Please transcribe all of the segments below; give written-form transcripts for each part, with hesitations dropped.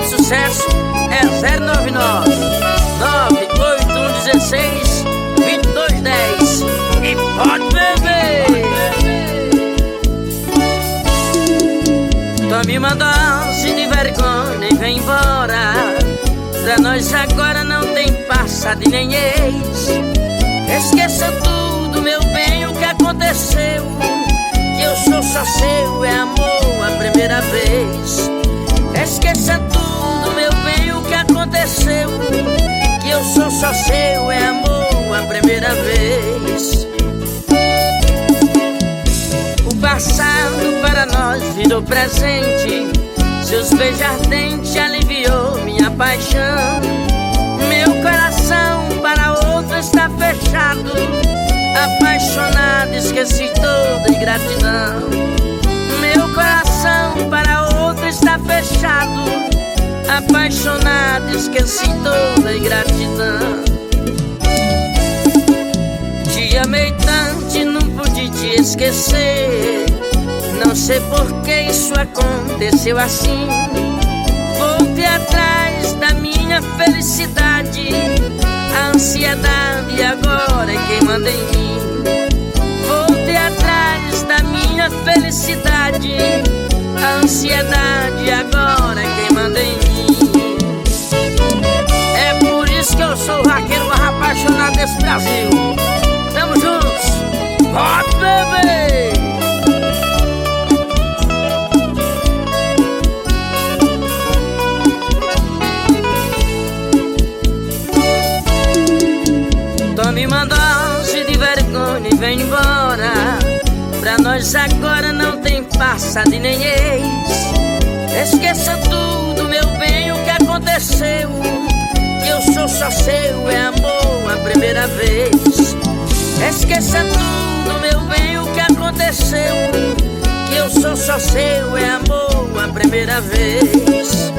de sucesso é 099 98116 2210 e pode beber. Tome uma dose de vergonha e vem embora. Pra nós agora não tem passado e nem ex. Esqueça tudo, meu bem, o que aconteceu. Que eu sou só seu, é amor a primeira vez. Esqueça tudo, meu bem, o que aconteceu. Que eu sou só seu, é amor a primeira vez. O passado para nós virou presente. Seus beijos ardentes aliviou minha paixão. Meu coração para outro está fechado. Apaixonado, esqueci toda ingratidão. Meu coração para outro está fechado. Apaixonado, esqueci toda ingratidão. Te amei tanto e não pude te esquecer. Não sei por que isso aconteceu assim. Voltei atrás da minha felicidade. A ansiedade agora é quem manda em mim. Voltei atrás da minha felicidade. A ansiedade agora é quem manda em mim. É por isso que eu sou o vaqueiro mais apaixonado desse Brasil. Tamo juntos, pode beber. Tome uma dose de vergonha e vem embora. Pra nós agora não tem passado e nem ex. Esqueça tudo, meu bem, o que aconteceu. Que eu sou só seu, é amor a primeira vez. Esqueça tudo, meu bem, o que aconteceu. Que eu sou só seu, é amor a primeira vez.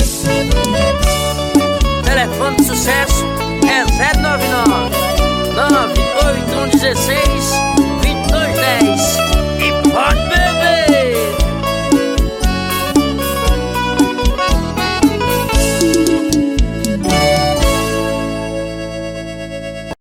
Telefone de sucesso é 099 98116 2210.